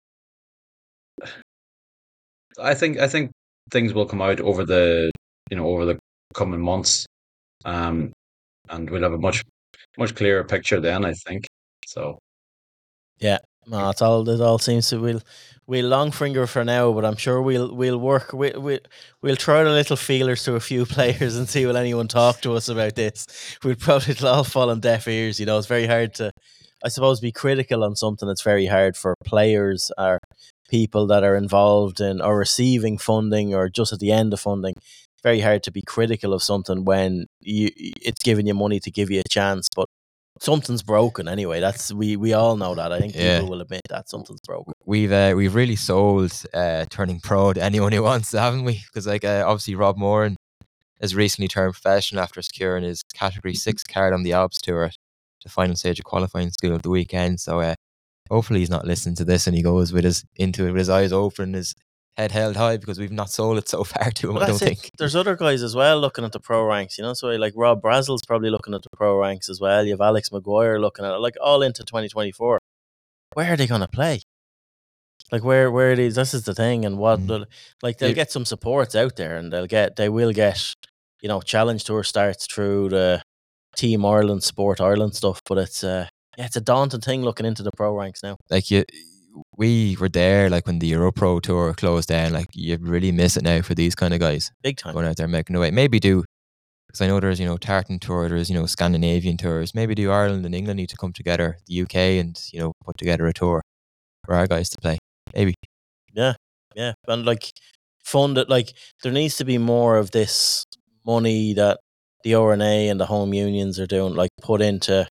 I think things will come out over the coming months, um, and we'll have a much clearer picture then, I think. So Yeah, no, it all seems to we'll long finger for now, but I'm sure we'll work we'll throw the little feelers to a few players and see will anyone talk to us about this. We'll probably all fall on deaf ears. It's very hard to, I suppose, be critical on something. It's very hard for players or people that are involved in or receiving funding or just at the end of funding. Very hard to be critical of something when it's giving you money to give you a chance, but something's broken anyway. That's we all know that. I think people will admit that something's broken. We've really sold turning pro to anyone who wants, haven't we? Because obviously Rob Moran has recently turned professional after securing his Category 6 card on the Alps Tour at the final stage of qualifying school of the weekend. So hopefully he's not listening to this and he goes with his eyes open and his head held high, because we've not sold it so far to him. I don't think. There's other guys as well looking at the pro ranks, so like Rob Brazel's probably looking at the pro ranks as well. You have Alex Maguire looking at it, like all into 2024. Where are they going to play? Like where are these? This is the thing, and they'll get some supports out there, and they will get Challenge Tour starts through the Team Ireland, Sport Ireland stuff, but it's a daunting thing looking into the pro ranks now. Like we were there like when the Europro Tour closed down. Like, you really miss it now for these kind of guys, big time, going out there making away. Maybe do, because I know there's Tartan Tour, there's Scandinavian tours. Maybe do Ireland and England need to come together, the UK, and put together a tour for our guys to play. Maybe. Yeah, and fund it. Like, there needs to be more of this money that the RNA and the home unions are doing, like put into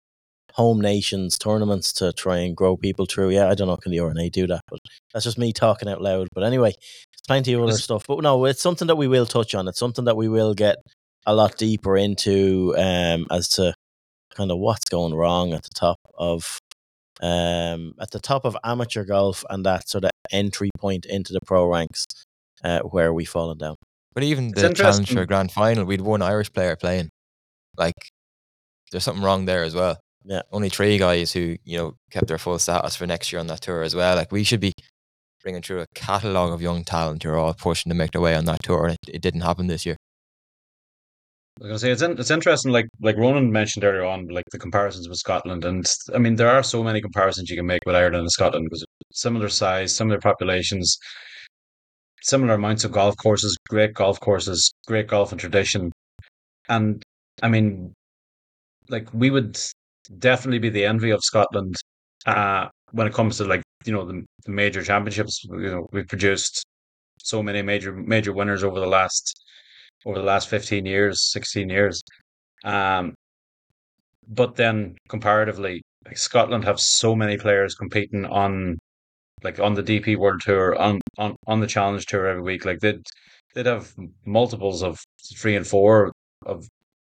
home nations tournaments to try and grow people through. Yeah, I don't know, can the RNA do that? But that's just me talking out loud. But anyway, there's plenty of other stuff. But no, it's something that we will touch on. It's something that we will get a lot deeper into as to kind of what's going wrong at the top of amateur golf and that sort of entry point into the pro ranks where we've fallen down. But even It's the interesting. Challenger Grand Final, we'd one Irish player playing. Like, there's something wrong there as well. Yeah. Only 3 guys who, kept their full status for next year on that tour as well. Like, we should be bringing through a catalogue of young talent who are all pushing to make their way on that tour. And it didn't happen this year. I was gonna say it's interesting. Like Ronan mentioned earlier on, like the comparisons with Scotland, and I mean there are so many comparisons you can make with Ireland and Scotland because similar size, similar populations, similar amounts of golf courses, great golf and tradition, and I mean, like we would definitely be the envy of Scotland when it comes to like the major championships. We've produced so many major winners over the last 15 years, 16 years. But then comparatively, like Scotland have so many players competing on the DP World Tour, on the Challenge Tour every week. Like they'd have multiples of 3 and 4 of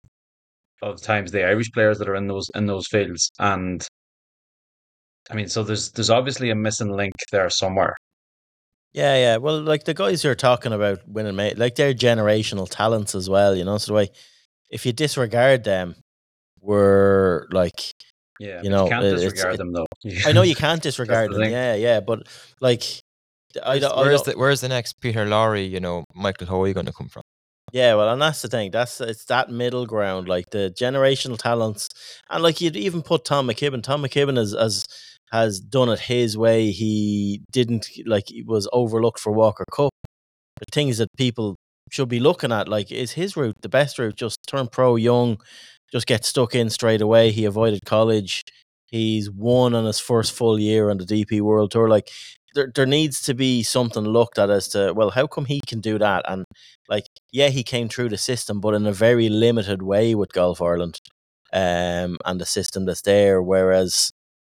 times the Irish players that are in those fields. And I mean, so there's obviously a missing link there somewhere. Yeah. Well, like the guys you're talking about winning, like they're generational talents as well, So the way, if you disregard them, we're like, Yeah, but you can't disregard them though. I know you can't disregard the them. thing. Yeah, but like, Where's the next Peter Lowry, Michael Hoey going to come from? Yeah, well, and that's the thing. It's that middle ground, like the generational talents, and like you'd even put Tom McKibben. Tom McKibben has done it his way. He didn't he was overlooked for Walker Cup. The things that people should be looking at, like, is his route the best route? Just turn pro young, just get stuck in straight away. He avoided college. He's won on his first full year on the DP World Tour. Like, there needs to be something looked at as to, well, how come he can do that? And like, yeah, he came through the system, but in a very limited way with Golf Ireland, and the system that's there. Whereas,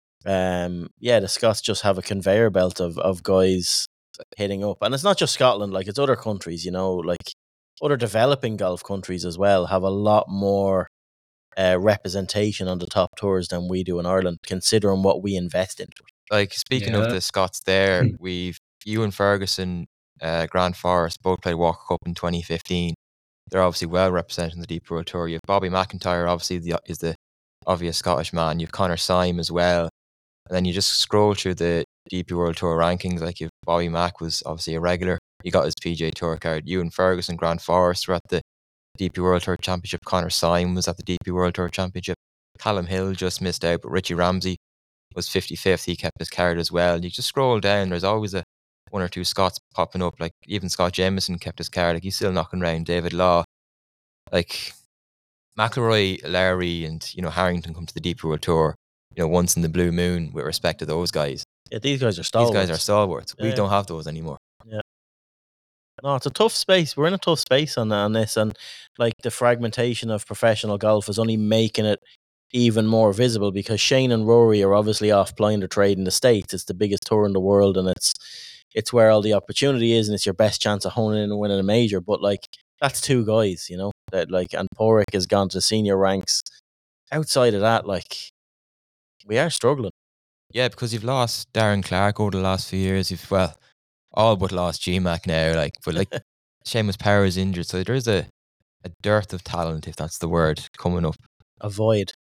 the Scots just have a conveyor belt of guys hitting up, and it's not just Scotland. Like, it's other countries, like other developing golf countries as well have a lot more representation on the top tours than we do in Ireland, considering what we invest into. Like, speaking of the Scots there, we've Ewan Ferguson, Grant Forrest both played Walker Cup in 2015. They're obviously well represented in the Deep World Tour. You have Bobby McIntyre, obviously is the obvious Scottish man. You have Conor Syme as well. And then you just scroll through the DP World Tour rankings. Like, if Bobby Mack was obviously a regular, he got his PGA Tour card. Ewan Ferguson, Grant Forrest were at the DP World Tour Championship. Conor Syme was at the DP World Tour Championship. Callum Hill just missed out, but Richie Ramsey was 55th. He kept his card as well. You just scroll down, there's always one or two Scots popping up. Like, even Scott Jameson kept his card. Like, he's still knocking around David Law. Like, McIlroy, Lowry, and Harrington come to the DP World Tour, once in the blue moon, with respect to those guys. Yeah, these guys are stalwarts. We don't have those anymore. Yeah. No, it's a tough space. We're in a tough space on this, and like the fragmentation of professional golf is only making it even more visible, because Shane and Rory are obviously off playing their trade in the States. It's the biggest tour in the world, and it's where all the opportunity is, and it's your best chance of honing in and winning a major. But like, that's 2 guys, that like, and Porrick has gone to senior ranks. Outside of that, like, we are struggling. Yeah, because you've lost Darren Clark over the last few years. You've, all but lost GMAC now. Like, but like, Seamus Power is injured, so there is a dearth of talent, if that's the word, coming up. A void.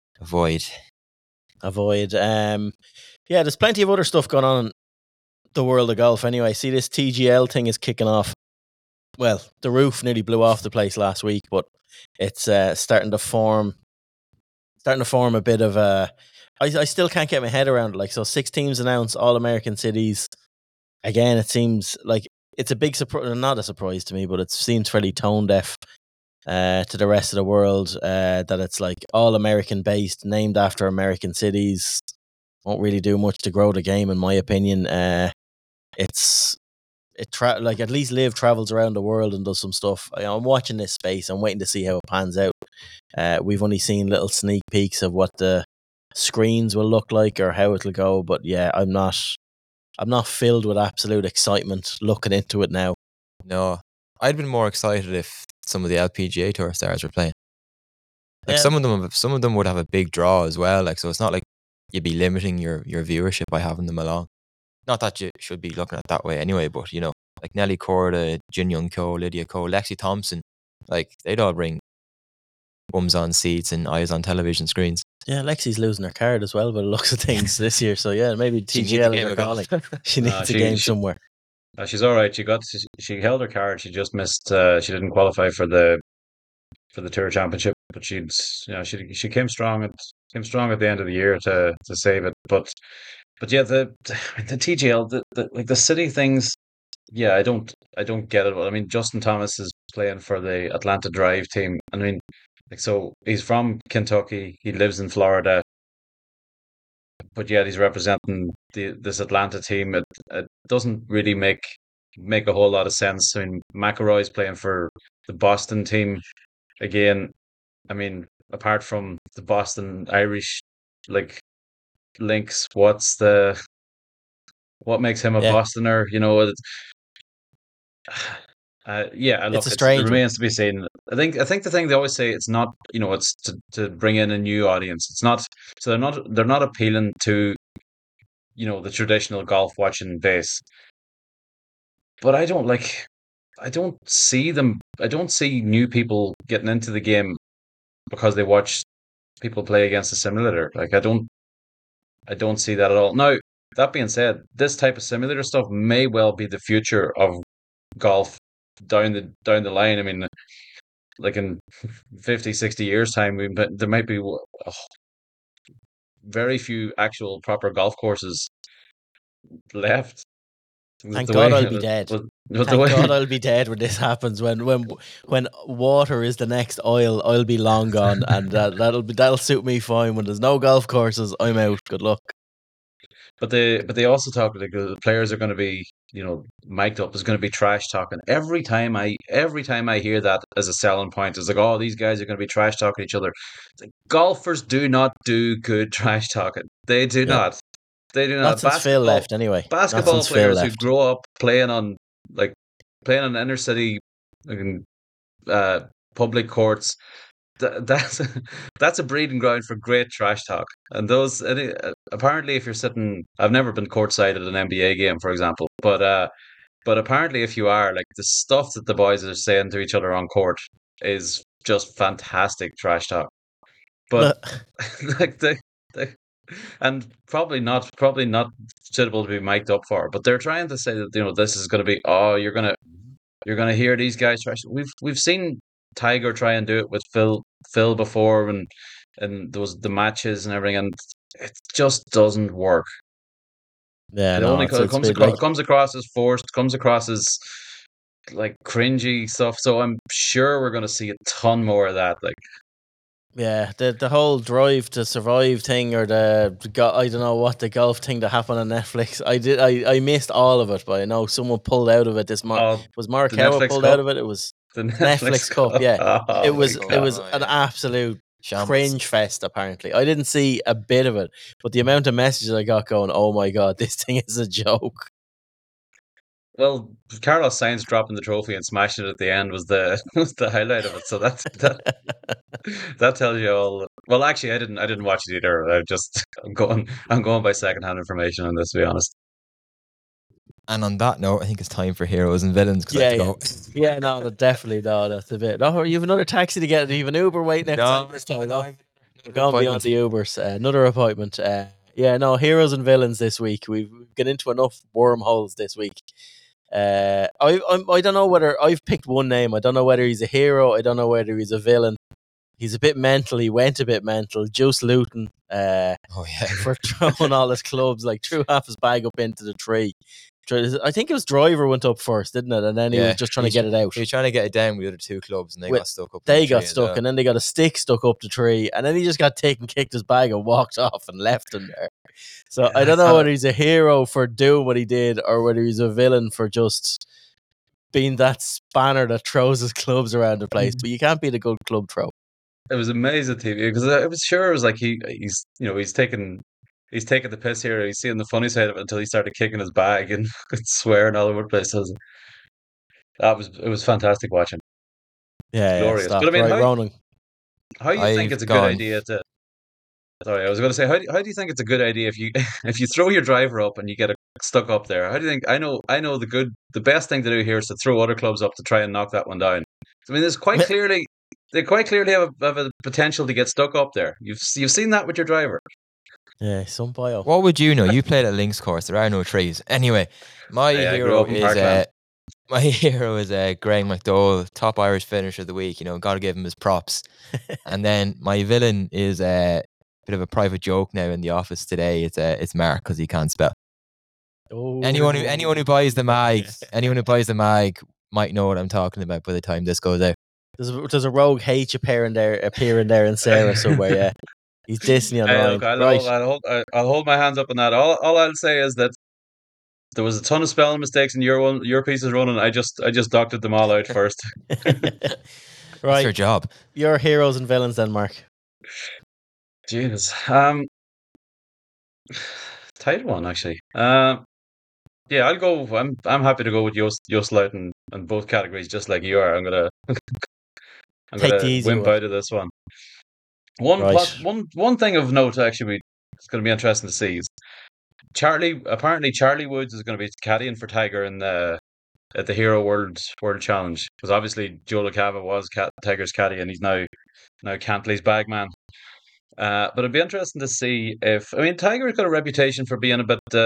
Yeah, there's plenty of other stuff going on in the world of golf anyway. See, this TGL thing is kicking off. Well, the roof nearly blew off the place last week, but it's starting to form a bit of a... I still can't get my head around it. Like, so 6 teams announced, all American cities. Again, it seems like it's a big surprise, not a surprise to me, but it seems fairly tone deaf to the rest of the world, that it's like all American based, named after American cities. Won't really do much to grow the game, in my opinion. At least Liv travels around the world and does some stuff. I'm watching this space. I'm waiting to see how it pans out. We've only seen little sneak peeks of what the screens will look like or how it'll go. But yeah, I'm not filled with absolute excitement looking into it now. No, I'd been more excited if some of the LPGA Tour stars were playing. Like Yeah. some of them would have a big draw as well. Like, so it's not like you'd be limiting your viewership by having them along. Not that you should be looking at it that way anyway, but you know, like Nelly Korda, Jin Young Ko, Lydia Ko, Lexi Thompson, like they'd all bring bums on seats and eyes on television screens. Yeah, Lexi's losing her card as well by the looks of things this year. So yeah, maybe She needs a TGL game are of golf. calling. She No, needs a game somewhere. She's all right. She held her card. She just missed. She didn't qualify for the tour championship, but she came strong at the end of the year to save it. But yeah, the TGL, like the city things. Yeah, I don't get it. I mean, Justin Thomas is playing for the Atlanta Drive team. I mean, like, so he's from Kentucky. He lives in Florida, but yet he's representing this Atlanta team. It doesn't really make a whole lot of sense. I mean, McIlroy's playing for the Boston team again. I mean, apart from the Boston Irish like links, what makes him a Yeah. Bostoner? You know, yeah, It's look, a it strange one. remains to be seen. I think the thing they always say, it's not, it's to bring in a new audience. It's not, so they're not appealing to, the traditional golf watching base. But I don't see them. I don't see new people getting into the game because they watch people play against a simulator. Like I don't see that at all. Now, that being said, this type of simulator stuff may well be the future of golf down the line. I mean, like in 50, 60 years time, there might be very few actual proper golf courses left. With Thank the God way, I'll be dead. with the Thank God way, I'll be dead when this happens. When water is the next oil, I'll be long gone, and that'll suit me fine. When there's no golf courses, I'm out. Good luck. but they also talk like the players are going to be, mic'd up. There's going to be trash talking every time I hear that as a selling point. It's like, oh, these guys are going to be trash talking each other. It's like, golfers do not do good trash talking. They do Yeah, not. They do not not. since Phil left. Anyway, not Basketball since Phil players who left. grow up like playing on inner city uh, public courts. That's that's a breeding ground for great trash talk. And apparently, if you're sitting, I've never been courtside at an NBA game, for example, but apparently, if you are, like, the stuff that the boys are saying to each other on court is just fantastic trash talk. But Look, like the and probably not suitable to be mic'd up for. But they're trying to say that, this is going to be, oh, you're gonna hear these guys trash. We've seen Tiger try and do it with Phil before, and there was the matches and everything, and it just doesn't work. yeah, It no, only it's been like comes across as forced, comes across as like cringy stuff. So I'm sure we're gonna see a ton more of that. Like, yeah, the whole drive to survive thing, or I don't know what the golf thing that happened on Netflix. I missed all of it, but I know someone pulled out of it. oh, Was the Morikawa Netflix pulled out Cup, of it. It was the Netflix Netflix Cup. Cup. Yeah, Oh my it god! was Oh, an yeah. absolute Shambles. cringe fest. Apparently, I didn't see a bit of it, but the amount of messages I got going, oh my god, this thing is a joke. Well, Carlos Sainz dropping the trophy and smashing it at the end was the was the highlight of it. So that tells you all. Well, actually, I didn't watch it either. I'm going by secondhand information on this, to be honest. And on that note, I think it's time for heroes and villains because I Yeah, have to yeah, no, definitely, no, that's a bit. No, you have another taxi to get. You have an Uber waiting go. outside this time. No, No, go and be on the Ubers. Another appointment. Yeah, no, heroes and villains this week. We've got into enough wormholes this week. I don't know whether I've picked one name. I don't know whether he's a hero. I don't know whether he's a villain. He's a bit mental. He went a bit mental. Juice Luton, Oh yeah. for throwing all his clubs, like threw half his bag up into the tree. I think it was Driver went up first, didn't it? And then he was just trying to get it out. He was trying to get it down with the other two clubs, and they got stuck up. They got stuck, and then they got a stick stuck up the tree, and then he just got taken, kicked his bag, and walked off and left him there. So Yeah, I don't know whether he's a hero for doing what he did, or whether he's a villain for just being that spanner that throws his clubs around the place. But you can't beat a good club throw. It was amazing TV because I was sure it was like he's taking the piss here. He's seeing the funny side of it until he started kicking his bag and swearing all over the place. It was fantastic watching. It's Yeah, glorious. But I stop. mean, Right, Ronan. how you think it's I've a good gone. idea to? Sorry, I was going to say, how do you think it's a good idea if you if you throw your driver up and you get stuck up there? How do you think? I know the best thing to do here is to throw other clubs up to try and knock that one down. I mean, they quite clearly have a potential to get stuck up there. You've seen that with your driver. Yeah, some bio. What would you know? You played at Links course. There are no trees. Anyway, my I grew hero up in is Parkland. Greg McDowell, top Irish finisher of the week. Got to give him his props. And then my villain is a bit of a private joke now in the office today. It's Mark because he can't spell. Oh, Anyone who buys the mag might know what I'm talking about by the time this goes out. There's a rogue H appearing there in Sarah somewhere. Yeah, he's dissing Hey, online. look, Right. I'll hold my hands up on that. All I'll say is that there was a ton of spelling mistakes in your pieces running. I just doctored them all out first. That's your Right. job. Your heroes and villains then, Mark. Jesus. Tight one actually. Yeah, I'll go. I'm happy to go with Yost Loughton in both categories, just like you are. I'm Take the gonna easy wimp one. out of this one. One Right. plus one thing of note actually, it's going to be interesting to see is Charlie. Apparently, Charlie Woods is going to be caddying for Tiger in the at the Hero World Challenge because obviously Joe LaCava was Tiger's caddy and he's now Cantley's bagman. But it'd be interesting to see if Tiger's got a reputation for being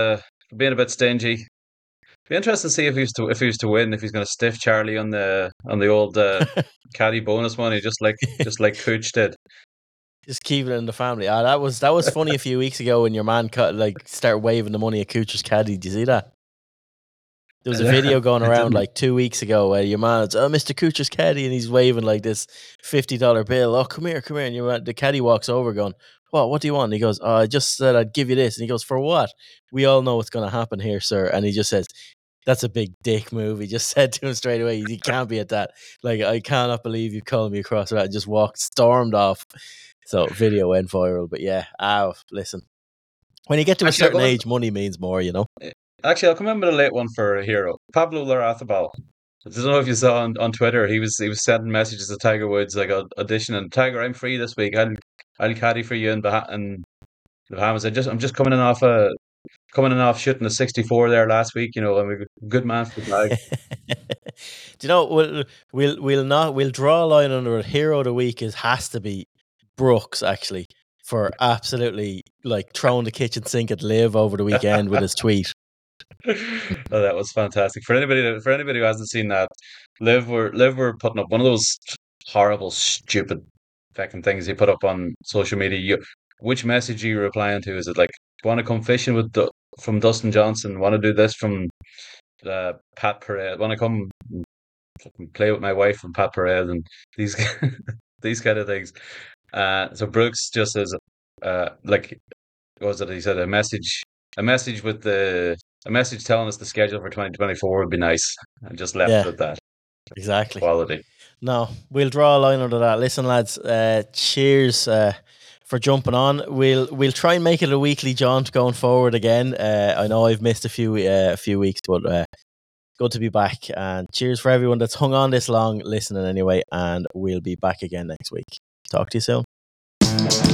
a bit stingy. Be interesting to see if he was to win, if he's going to stiff Charlie on the old caddy bonus money, just like Cooch did. Just keep it in the family. That was funny a few weeks ago when your man started waving the money at Coocher's caddy. Did you see that? There was a video going I around didn't. like 2 weeks ago where your man, Mr. Coocher's caddy, and he's waving like this $50 bill. Oh, come here, and the caddy walks over, going, What do you want?" And he goes, "Oh, I just said I'd give you this." And he goes, "For what?" "We all know what's going to happen here, sir." And he just says, "That's a big dick move." He just said to him straight away, "You can't be at that. Like, I cannot believe you called me across that." And just stormed off. So video went viral. But yeah, listen, when you get to a Actually, certain age, money means more, I'll come in with a late one for a hero. Pablo Larrazabal. I don't know if you saw on Twitter. He was sending messages to Tiger Woods like auditioning. Tiger, I'm free this week. I'll caddy for you in the Bahamas. I'm just coming in off shooting a 64 there last week. I'm a good man for the bag. Do you know, we'll draw a line under it. Hero of the week has to be Brooks, actually, for absolutely like throwing the kitchen sink at Liv over the weekend with his tweet. Oh, that was fantastic. For anybody who hasn't seen that, Liv were putting up one of those horrible, stupid fucking things he put up on social media. Which message are you replying to? Is it like, want to come fishing from Dustin Johnson? Want to do this from Pat Perez? Want to come fucking play with my wife from Pat Perez and these these kind of things. So Brooks just says, like, what was it? He said a message a message telling us the schedule for 2024 would be nice, and just left it Yeah, at that. exactly. Quality. No, we'll draw a line under that. Listen, lads, cheers for jumping on. We'll try and make it a weekly jaunt going forward again. I know I've missed a few weeks, but good to be back. And cheers for everyone that's hung on this long listening anyway. And we'll be back again next week. Talk to you soon.